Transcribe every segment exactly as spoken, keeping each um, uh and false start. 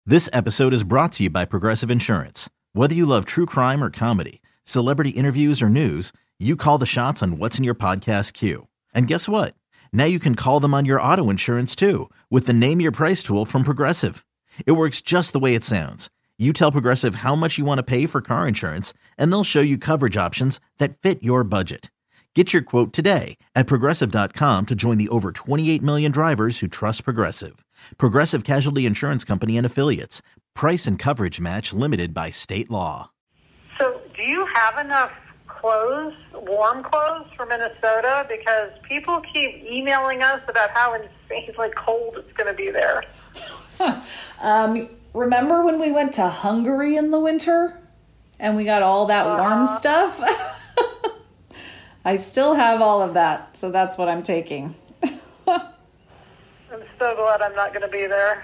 This episode is brought to you by Progressive Insurance. Whether you love true crime or comedy, celebrity interviews or news, you call the shots on what's in your podcast queue. And guess what? Now you can call them on your auto insurance too with the Name Your Price tool from Progressive. It works just the way it sounds. You tell Progressive how much you want to pay for car insurance, and they'll show you coverage options that fit your budget. Get your quote today at Progressive dot com to join the over twenty-eight million drivers who trust Progressive. Progressive Casualty Insurance Company and Affiliates. Price and coverage match limited by state law. So do you have enough clothes, warm clothes for Minnesota? Because people keep emailing us about how insanely cold it's going to be there. Huh. Um, remember when we went to Hungary in the winter and we got all that uh-huh. warm stuff? I still have all of that, so that's what I'm taking. I'm so glad I'm not going to be there.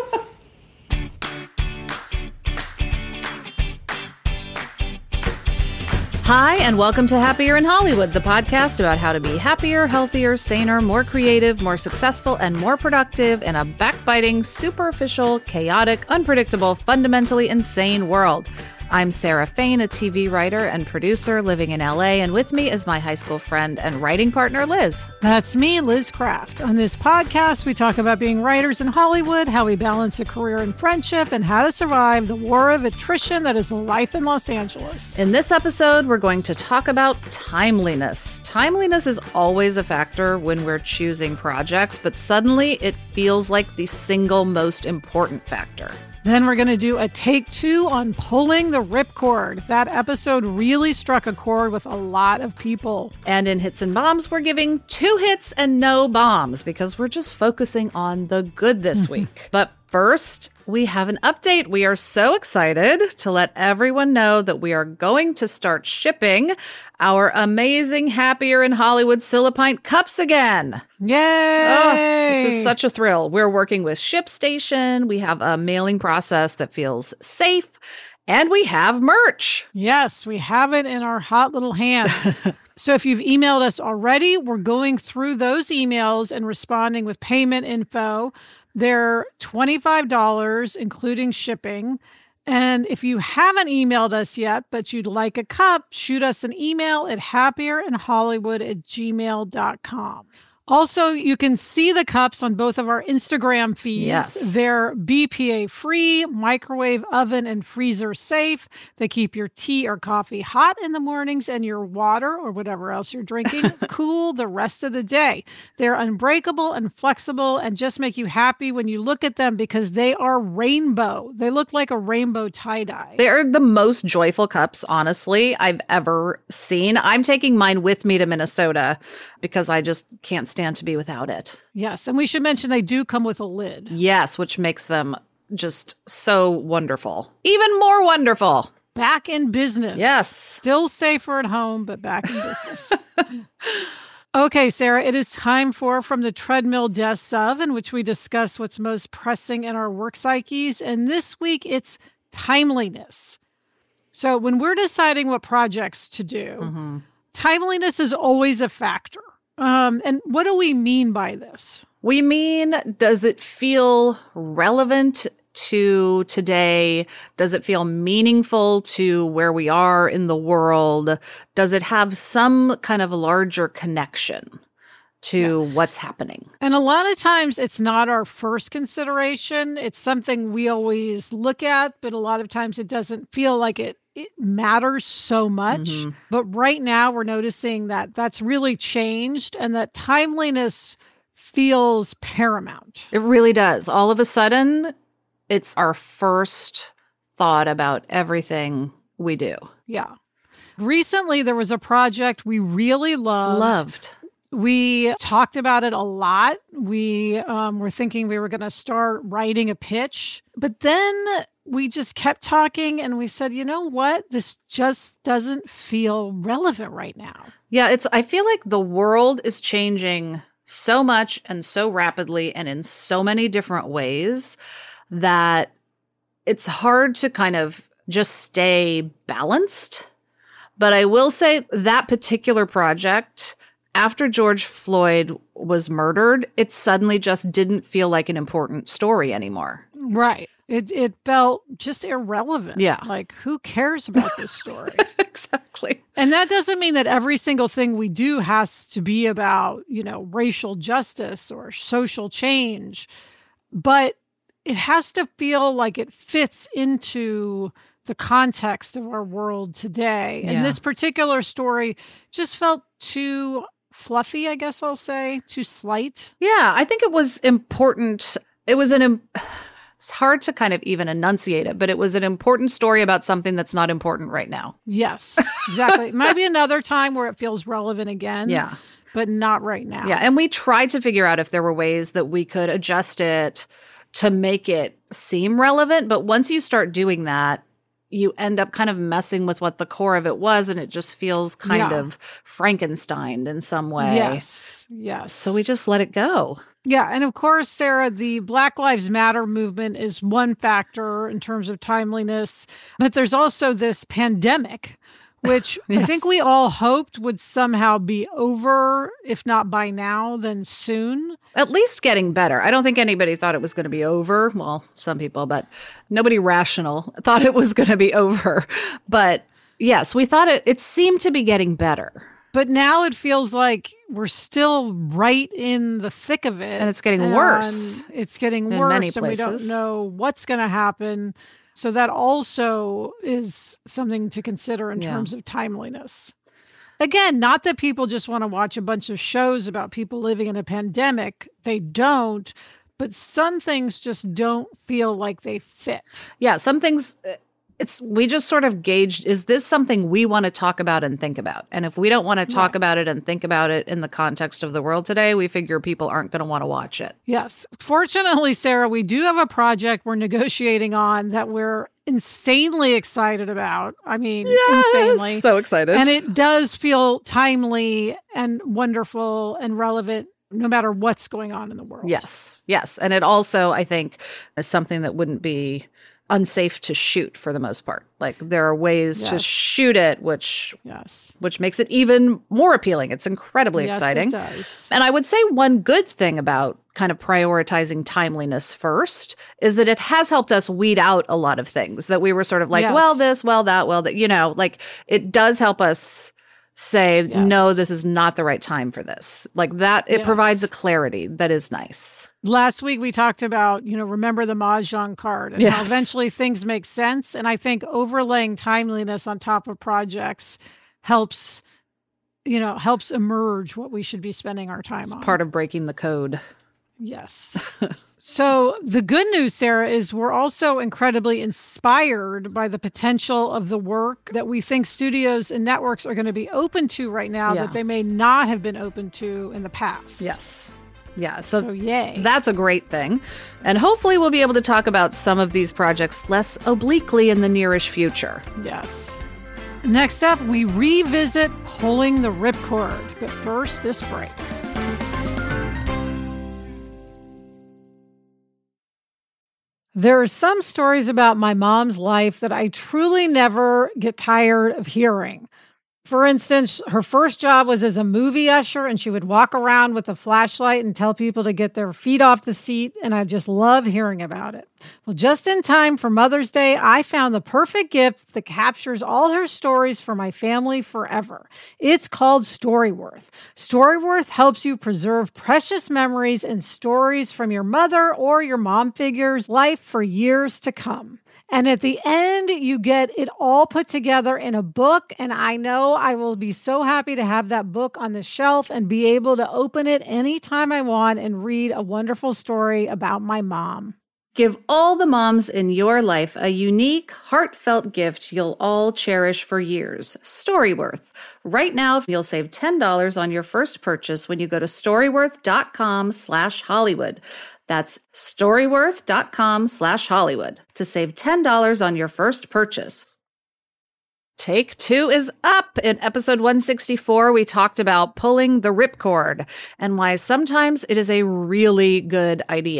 Hi, and welcome to Happier in Hollywood, the podcast about how to be happier, healthier, saner, more creative, more successful, and more productive in a backbiting, superficial, chaotic, unpredictable, fundamentally insane world. I'm Sarah Fain, a T V writer and producer living in L A, and with me is my high school friend and writing partner, Liz. That's me, Liz Craft. On this podcast, we talk about being writers in Hollywood, how we balance a career and friendship, and how to survive the war of attrition that is life in Los Angeles. In this episode, we're going to talk about timeliness. Timeliness is always a factor when we're choosing projects, but suddenly it feels like the single most important factor. Then we're going to do a take two on pulling the ripcord. That episode really struck a chord with a lot of people. And in Hits and Bombs, we're giving two hits and no bombs because we're just focusing on the good this week. But first, we have an update. We are so excited to let everyone know that we are going to start shipping our amazing Happier in Hollywood Silipint cups again. Yay! Oh, this is such a thrill. We're working with ShipStation. We have a mailing process that feels safe. And we have merch. Yes, we have it in our hot little hands. So if you've emailed us already, we're going through those emails and responding with payment info. They're twenty-five dollars, including shipping. And if you haven't emailed us yet, but you'd like a cup, shoot us an email at happierinhollywood at gmail dot com. Also, you can see the cups on both of our Instagram feeds. Yes. They're B P A-free, microwave, oven, and freezer safe. They keep your tea or coffee hot in the mornings and your water or whatever else you're drinking cool the rest of the day. They're unbreakable and flexible and just make you happy when you look at them because they are rainbow. They look like a rainbow tie-dye. They are the most joyful cups, honestly, I've ever seen. I'm taking mine with me to Minnesota because I just can't stand to be without it. Yes, and we should mention they do come with a lid. Yes, which makes them just so wonderful. Even more wonderful. Back in business. Yes. Still safer at home, but back in business. Okay, Sarah, it is time for From the Treadmill Desks of, in which we discuss what's most pressing in our work psyches. And this week, it's timeliness. So when we're deciding what projects to do, mm-hmm. timeliness is always a factor. Um, and what do we mean by this? We mean, does it feel relevant to today? Does it feel meaningful to where we are in the world? Does it have some kind of larger connection to yeah. what's happening? And a lot of times it's not our first consideration. It's something we always look at, but a lot of times it doesn't feel like it It matters so much. Mm-hmm. But right now we're noticing that that's really changed and that timeliness feels paramount. It really does. All of a sudden, it's our first thought about everything we do. Yeah. Recently, there was a project we really loved. Loved. We talked about it a lot. We um, were thinking we were going to start writing a pitch. But then we just kept talking and we said, you know what? This just doesn't feel relevant right now. Yeah, it's. I feel like the world is changing so much and so rapidly and in so many different ways that it's hard to kind of just stay balanced. But I will say that particular project, after George Floyd was murdered, it suddenly just didn't feel like an important story anymore. Right. It it felt just irrelevant. Yeah. Like, who cares about this story? Exactly. And that doesn't mean that every single thing we do has to be about, you know, racial justice or social change, but it has to feel like it fits into the context of our world today. Yeah. And this particular story just felt too fluffy, I guess I'll say, too slight. Yeah, I think it was important. It was an, im- it's hard to kind of even enunciate it, but it was an important story about something that's not important right now. Yes, exactly. It might be another time where it feels relevant again. Yeah. But not right now. Yeah, and we tried to figure out if there were ways that we could adjust it to make it seem relevant. But once you start doing that, you end up kind of messing with what the core of it was, and it just feels kind Yeah. of Frankenstein in some way. Yes. Yes. So we just let it go. Yeah. And of course, Sarah, the Black Lives Matter movement is one factor in terms of timeliness, but there's also this pandemic, which I Yes. think we all hoped would somehow be over, if not by now, then soon. At least getting better. I don't think anybody thought it was going to be over. Well, some people, but nobody rational thought it was going to be over. But yes, we thought it, it seemed to be getting better. But now it feels like we're still right in the thick of it. And it's getting and worse It's getting in worse, many and we don't places. know what's going to happen. So that also is something to consider in Yeah. terms of timeliness. Again, not that people just want to watch a bunch of shows about people living in a pandemic. They don't. But some things just don't feel like they fit. Yeah, some things, uh, it's we just sort of gauged, is this something we want to talk about and think about? And if we don't want to talk Yeah. about it and think about it in the context of the world today, we figure people aren't going to want to watch it. Yes. Fortunately, Sarah, we do have a project we're negotiating on that we're insanely excited about. I mean, insanely. So excited. And it does feel timely and wonderful and relevant no matter what's going on in the world. Yes, yes. And it also, I think, is something that wouldn't be unsafe to shoot for the most part. Like there are ways to Yes. shoot it, which Yes. which makes it even more appealing. It's incredibly Yes, exciting. it does. And I would say one good thing about kind of prioritizing timeliness first is that it has helped us weed out a lot of things that we were sort of like, Yes. well, this, well, that, well, that, you know, like it does help us say, Yes. no, this is not the right time for this. Like that, it Yes. provides a clarity that is nice. Last week we talked about, you know, remember the Mahjong card and how Yes. eventually things make sense. And I think overlaying timeliness on top of projects helps, you know, helps emerge what we should be spending our time It's on. part of breaking the code. Yes. So the good news, Sarah, is we're also incredibly inspired by the potential of the work that we think studios and networks are going to be open to right now Yeah. that they may not have been open to in the past. Yes. Yeah. So, So yay. that's a great thing. And hopefully we'll be able to talk about some of these projects less obliquely in the nearish future. Yes. Next up, we revisit pulling the ripcord. But first, this break. There are some stories about my mom's life that I truly never get tired of hearing. For instance, her first job was as a movie usher, and she would walk around with a flashlight and tell people to get their feet off the seat, and I just love hearing about it. Well, just in time for Mother's Day, I found the perfect gift that captures all her stories for my family forever. It's called Storyworth. Storyworth helps you preserve precious memories and stories from your mother or your mom figure's life for years to come. And at the end, you get it all put together in a book. And I know I will be so happy to have that book on the shelf and be able to open it anytime I want and read a wonderful story about my mom. Give all the moms in your life a unique, heartfelt gift you'll all cherish for years. Storyworth. Right now, you'll save ten dollars on your first purchase when you go to storyworth.com slash Hollywood. That's storyworth.com slash Hollywood to save ten dollars on your first purchase. Take two is up. In episode one sixty-four, we talked about pulling the ripcord and why sometimes it is a really good idea.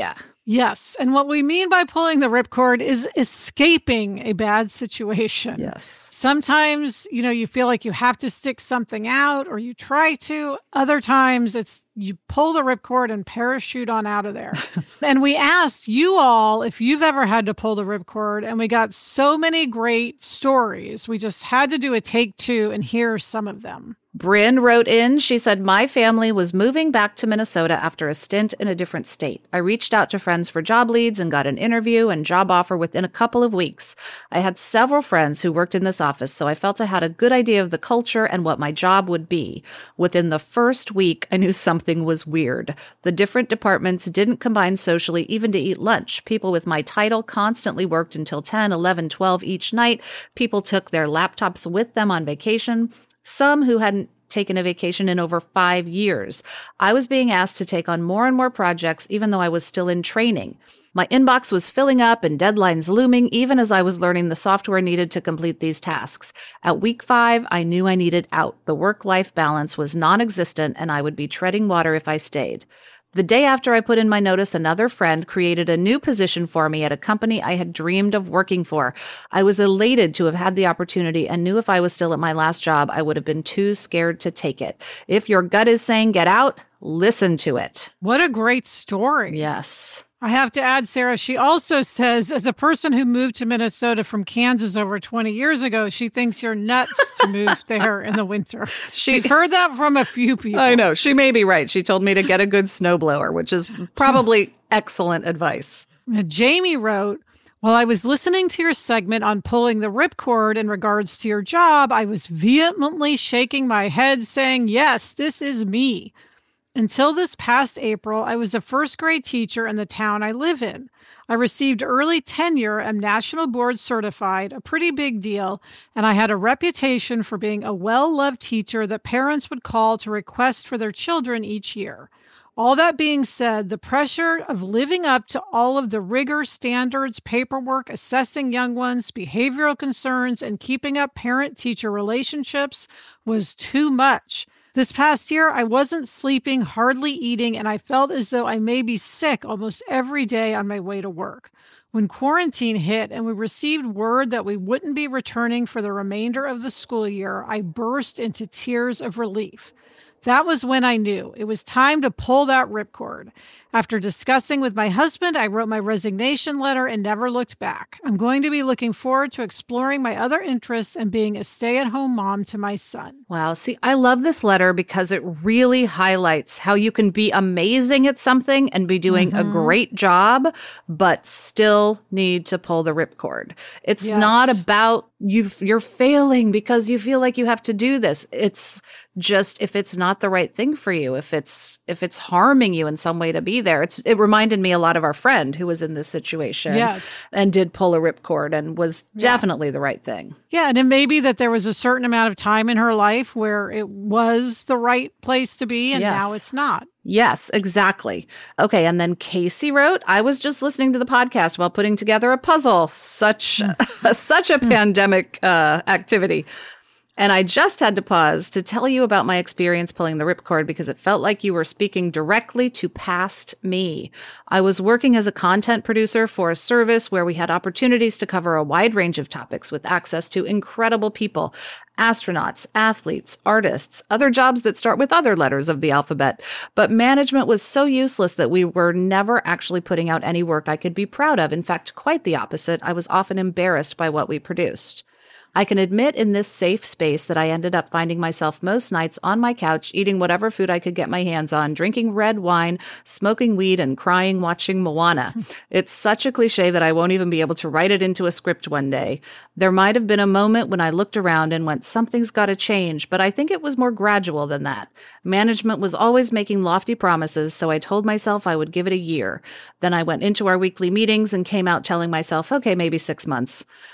Yes. And what we mean by pulling the ripcord is escaping a bad situation. Yes. Sometimes, you know, you feel like you have to stick something out or you try to. Other times it's you pull the ripcord and parachute on out of there. And we asked you all if you've ever had to pull the ripcord, and we got so many great stories. We just had to do a take two and hear some of them. Bryn wrote in, she said, my family was moving back to Minnesota after a stint in a different state. I reached out to friends for job leads and got an interview and job offer within a couple of weeks. I had several friends who worked in this office, so I felt I had a good idea of the culture and what my job would be. Within the first week, I knew something was weird. The different departments didn't combine socially even to eat lunch. People with my title constantly worked until ten, eleven, twelve each night. People took their laptops with them on vacation. Some who hadn't taken a vacation in over five years. I was being asked to take on more and more projects, even though I was still in training. My inbox was filling up and deadlines looming, even as I was learning the software needed to complete these tasks. At week five, I knew I needed out. The work-life balance was non-existent, and I would be treading water if I stayed. The day after I put in my notice, another friend created a new position for me at a company I had dreamed of working for. I was elated to have had the opportunity and knew if I was still at my last job, I would have been too scared to take it. If your gut is saying get out, listen to it. What a great story. Yes. I have to add, Sarah, she also says, as a person who moved to Minnesota from Kansas over twenty years ago, she thinks you're nuts to move there in the winter. She, We've heard that from a few people. I know. She may be right. She told me to get a good snowblower, which is probably excellent advice. Now, Jamie wrote, while I was listening to your segment on pulling the ripcord in regards to your job, I was vehemently shaking my head saying, yes, this is me. Until this past April, I was a first grade teacher in the town I live in. I received early tenure, am national board certified, a pretty big deal, and I had a reputation for being a well-loved teacher that parents would call to request for their children each year. All that being said, the pressure of living up to all of the rigor, standards, paperwork, assessing young ones, behavioral concerns, and keeping up parent-teacher relationships was too much. This past year, I wasn't sleeping, hardly eating, and I felt as though I may be sick almost every day on my way to work. When quarantine hit and we received word that we wouldn't be returning for the remainder of the school year, I burst into tears of relief. That was when I knew it was time to pull that ripcord. After discussing with my husband, I wrote my resignation letter and never looked back. I'm going to be looking forward to exploring my other interests and being a stay-at-home mom to my son. Wow. See, I love this letter because it really highlights how you can be amazing at something and be doing mm-hmm. a great job, but still need to pull the ripcord. It's yes. not about you you're failing because you feel like you have to do this. It's just if it's not the right thing for you, if it's if it's harming you in some way to be there. It's it reminded me a lot of our friend who was in this situation yes. and did pull a ripcord and was yeah. definitely the right thing. Yeah, and it may be that there was a certain amount of time in her life where it was the right place to be, and yes. now it's not. Yes, exactly. Okay, and then Casey wrote, I was just listening to the podcast while putting together a puzzle. Such, such a pandemic uh, activity. And I just had to pause to tell you about my experience pulling the ripcord because it felt like you were speaking directly to past me. I was working as a content producer for a service where we had opportunities to cover a wide range of topics with access to incredible people, astronauts, athletes, artists, other jobs that start with other letters of the alphabet. But management was so useless that we were never actually putting out any work I could be proud of. In fact, quite the opposite. I was often embarrassed by what we produced. I can admit in this safe space that I ended up finding myself most nights on my couch, eating whatever food I could get my hands on, drinking red wine, smoking weed, and crying watching Moana. It's such a cliche that I won't even be able to write it into a script one day. There might have been a moment when I looked around and went, something's got to change, but I think it was more gradual than that. Management was always making lofty promises, so I told myself I would give it a year. Then I went into our weekly meetings and came out telling myself, okay, maybe six months.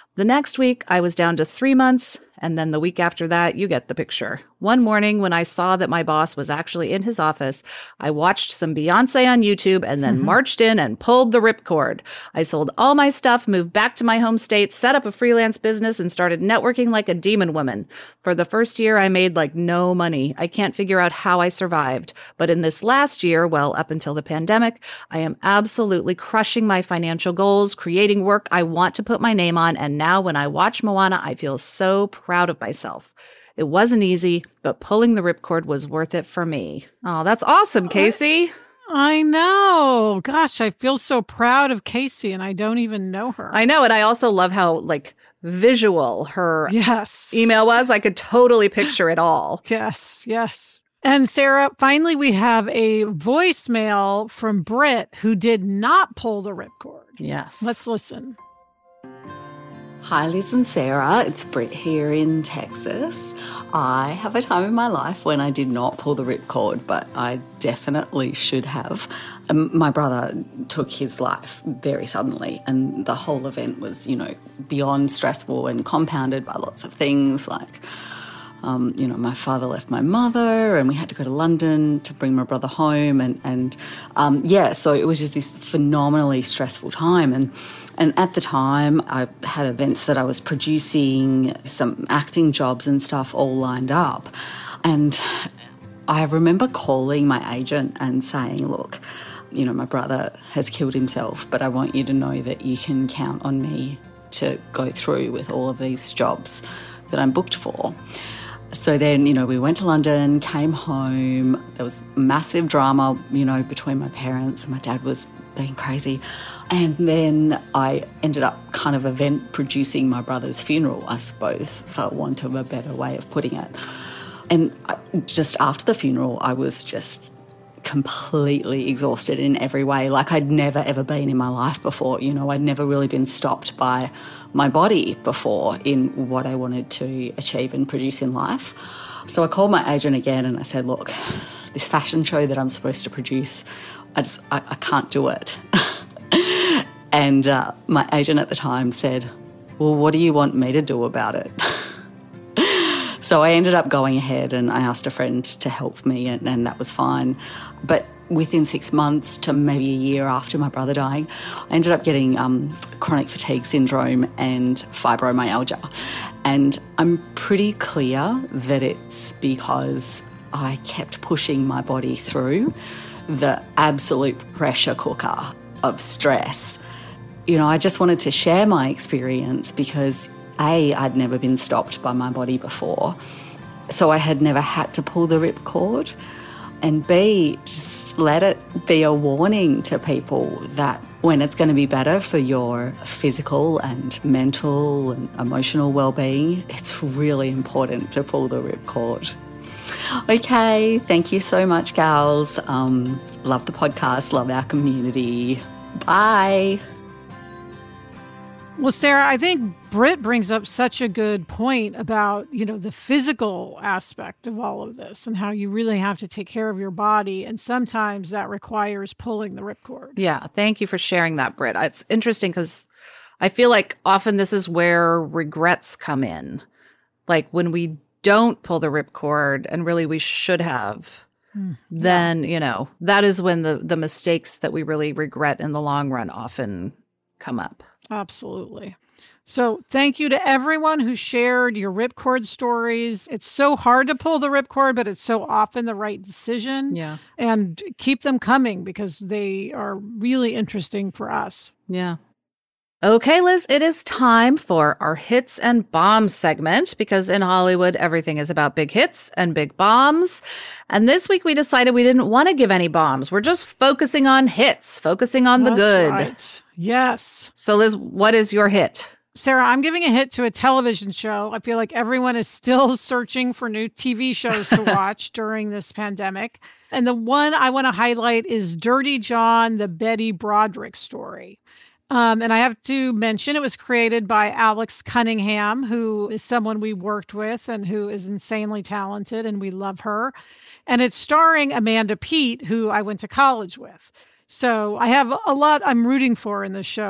The next week, I was down to three months, and then the week after that, you get the picture. One morning, when I saw that my boss was actually in his office, I watched some Beyonce on YouTube and then marched in and pulled the ripcord. I sold all my stuff, moved back to my home state, set up a freelance business, and started networking like a demon woman. For the first year, I made like no money. I can't figure out how I survived. But in this last year, well, up until the pandemic, I am absolutely crushing my financial goals, creating work I want to put my name on, and now when I watch Moana, I feel so proud of myself. It wasn't easy, but pulling the ripcord was worth it for me. Oh, that's awesome, Casey. I know. Gosh, I feel so proud of Casey, and I don't even know her. I know, and I also love how, like, visual her yes. email was. I could totally picture it all. Yes, yes. And Sarah, finally, we have a voicemail from Britt who did not pull the ripcord. Yes. Let's listen. Hi, Liz and Sarah. It's Britt here in Texas. I have a time in my life when I did not pull the ripcord, but I definitely should have. Um, my brother took his life very suddenly, and the whole event was, you know, beyond stressful and compounded by lots of things like, um, you know, my father left my mother and we had to go to London to bring my brother home. And, and um, yeah, so it was just this phenomenally stressful time. And And at the time, I had events that I was producing, some acting jobs and stuff all lined up. And I remember calling my agent and saying, look, you know, my brother has killed himself, but I want you to know that you can count on me to go through with all of these jobs that I'm booked for. So then, you know, we went to London, came home. There was massive drama, you know, between my parents, and my dad was being crazy. And then I ended up kind of event producing my brother's funeral, I suppose, for want of a better way of putting it. And I, just after the funeral, I was just completely exhausted in every way, like I'd never, ever been in my life before. You know, I'd never really been stopped by my body before in what I wanted to achieve and produce in life. So I called my agent again and I said, look, this fashion show that I'm supposed to produce, I just, I, I can't do it. And uh, my agent at the time said, well, what do you want me to do about it? So I ended up going ahead and I asked a friend to help me, and, and that was fine. But within six months to maybe a year after my brother dying, I ended up getting um, chronic fatigue syndrome and fibromyalgia. And I'm pretty clear that it's because I kept pushing my body through the absolute pressure cooker of stress. You know, I just wanted to share my experience because A, I'd never been stopped by my body before, so I had never had to pull the ripcord, and B, just let it be a warning to people that when it's going to be better for your physical and mental and emotional well-being, it's really important to pull the ripcord. Okay, thank you so much, gals. Um, love the podcast, love our community. Bye. Well, Sarah, I think Britt brings up such a good point about, you know, the physical aspect of all of this and how you really have to take care of your body. And sometimes that requires pulling the ripcord. Yeah. Thank you for sharing that, Britt. It's interesting because I feel like often this is where regrets come in. Like when we don't pull the ripcord and really we should have, mm, then, yeah. you know, that is when the, the mistakes that we really regret in the long run often come up. Absolutely. So thank you to everyone who shared your ripcord stories. It's so hard to pull the ripcord, but it's so often the right decision. Yeah. And keep them coming because they are really interesting for us. Yeah. Okay, Liz, it is time for our hits and bombs segment because in Hollywood, everything is about big hits and big bombs. And this week we decided we didn't want to give any bombs. We're just focusing on hits, focusing on the That's good. Right. Yes. So, Liz, what is your hit? Sarah, I'm giving a hit to a television show. I feel like everyone is still searching for new T V shows to watch during this pandemic. And the one I want to highlight is Dirty John, the Betty Broderick story. Um, and I have to mention it was created by Alex Cunningham, who is someone we worked with and who is insanely talented, and we love her. And it's starring Amanda Peet, who I went to college with. So I have a lot I'm rooting for in this show.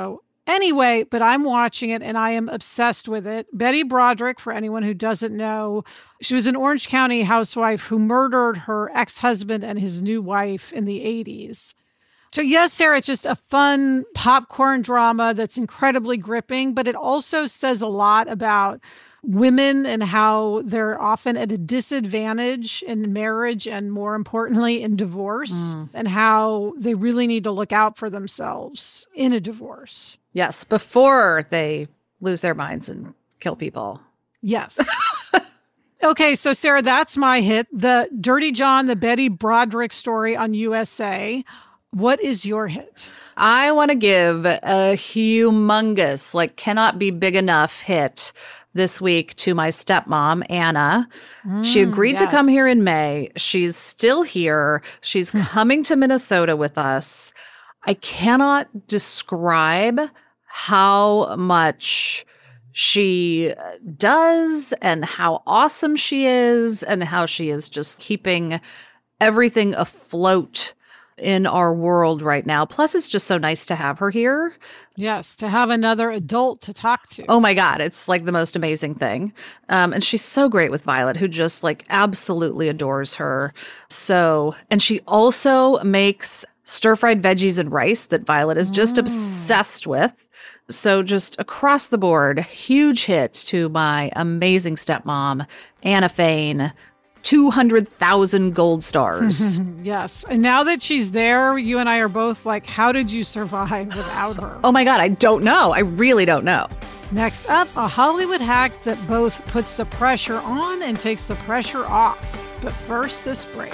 Anyway, but I'm watching it and I am obsessed with it. Betty Broderick, for anyone who doesn't know, she was an Orange County housewife who murdered her ex-husband and his new wife in the eighties. So yes, Sarah, it's just a fun popcorn drama that's incredibly gripping, but it also says a lot about women and how they're often at a disadvantage in marriage and, more importantly, in divorce, mm. and how they really need to look out for themselves in a divorce. Yes, before they lose their minds and kill people. Yes. Okay, so Sarah, that's my hit. The Dirty John, the Betty Broderick story on U S A. What is your hit? I want to give a humongous, like cannot be big enough hit this week to my stepmom, Anna. Mm, she agreed yes. to come here in May. She's still here. She's coming to Minnesota with us. I cannot describe how much she does and how awesome she is and how she is just keeping everything afloat in our world right now. Plus, it's just so nice to have her here. Yes, to have another adult to talk to. Oh my God, it's like the most amazing thing. Um, and she's so great with Violet, who just like absolutely adores her. So, and she also makes stir-fried veggies and rice that Violet is just mm. obsessed with. So just across the board, huge hit to my amazing stepmom, Anna Fain. two hundred thousand gold stars. Yes. And now that she's there, you and I are both like, how did you survive without her? Oh my God, I don't know. I really don't know. Next up, a Hollywood hack that both puts the pressure on and takes the pressure off. But first, this break.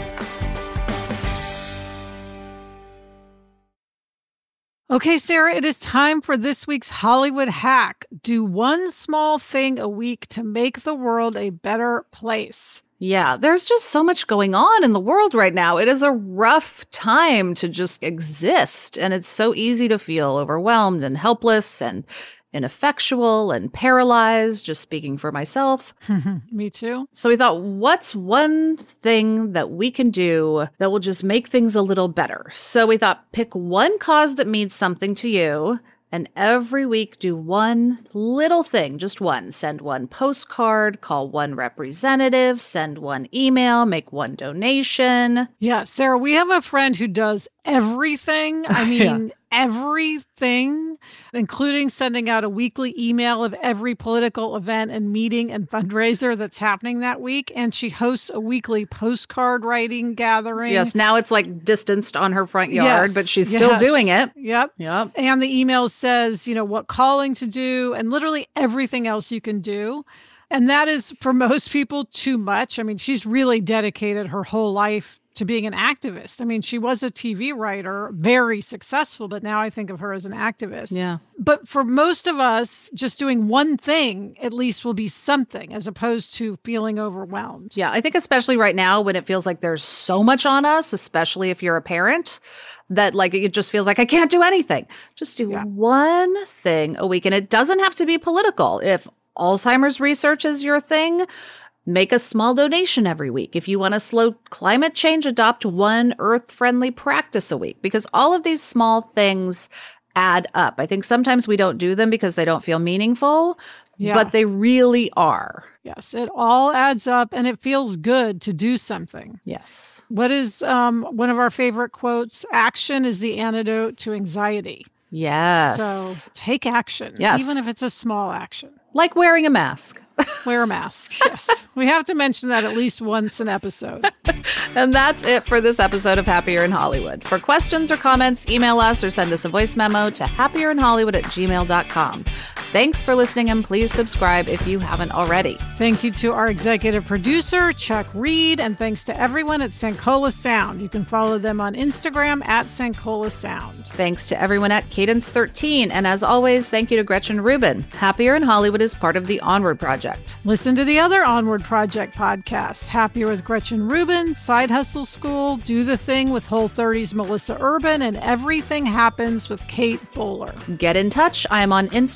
Okay, Sarah, it is time for this week's Hollywood hack. Do one small thing a week to make the world a better place. Yeah, there's just so much going on in the world right now. It is a rough time to just exist, and it's so easy to feel overwhelmed and helpless and ineffectual and paralyzed, just speaking for myself. Me too. So we thought, what's one thing that we can do that will just make things a little better? So we thought, pick one cause that means something to you, and every week do one little thing, just one. Send one postcard, call one representative, send one email, make one donation. Yeah, Sarah, we have a friend who does everything. I mean, yeah. everything, including sending out a weekly email of every political event and meeting and fundraiser that's happening that week. And she hosts a weekly postcard writing gathering. Yes, now it's like distanced on her front yard, yes, but she's yes. still doing it. Yep. Yep. And the email says, you know, what calling to do and literally everything else you can do. And that is, for most people, too much. I mean, she's really dedicated her whole life to being an activist. I mean, she was a T V writer, very successful, but now I think of her as an activist. Yeah. But for most of us, just doing one thing at least will be something, as opposed to feeling overwhelmed. Yeah, I think especially right now when it feels like there's so much on us, especially if you're a parent, that like it just feels like I can't do anything. Just do yeah. one thing a week. And it doesn't have to be political. If Alzheimer's research is your thing, make a small donation every week. If you want to slow climate change, adopt one earth-friendly practice a week, because all of these small things add up. I think sometimes we don't do them because they don't feel meaningful, yeah. but they really are. Yes, it all adds up and it feels good to do something. Yes. What is um, one of our favorite quotes? Action is the antidote to anxiety. Yes. So take action, yes. even if it's a small action. Like wearing a mask. Wear a mask, yes. We have to mention that at least once an episode. And that's it for this episode of Happier in Hollywood. For questions or comments, email us or send us a voice memo to happierinhollywood at gmail dot com. Thanks for listening, and please subscribe if you haven't already. Thank you to our executive producer, Chuck Reed, and thanks to everyone at Sankola Sound. You can follow them on Instagram at Sankola Sound. Thanks to everyone at Cadence thirteen, and as always, thank you to Gretchen Rubin. Happier in Hollywood is part of the Onward Project. Listen to the other Onward Project podcasts, Happier with Gretchen Rubin, Side Hustle School, Do the Thing with Whole thirty's Melissa Urban, and Everything Happens with Kate Bowler. Get in touch. I am on Instagram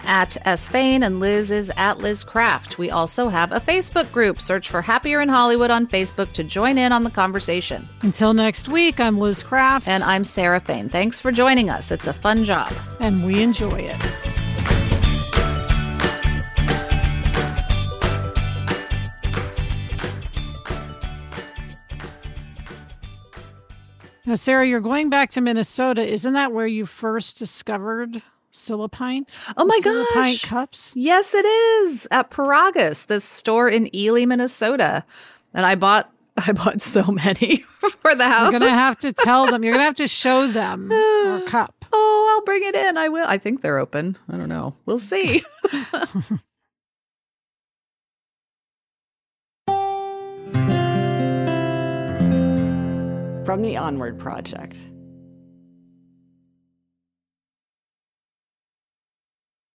at S Fain and Liz is at Liz Craft. We also have a Facebook group. Search for Happier in Hollywood on Facebook to join in on the conversation. Until next week, I'm Liz Craft. And I'm Sarah Fain. Thanks for joining us. It's a fun job. And we enjoy it. Now, Sarah, you're going back to Minnesota. Isn't that where you first discovered Silipint? Oh my the gosh. Silipint cups? Yes, it is. At Paragus, this store in Ely, Minnesota. And I bought I bought so many for the house. You're going to have to tell them. You're going to have to show them your cup. Oh, I'll bring it in. I will. I think they're open. I don't know. We'll see. From the Onward Project.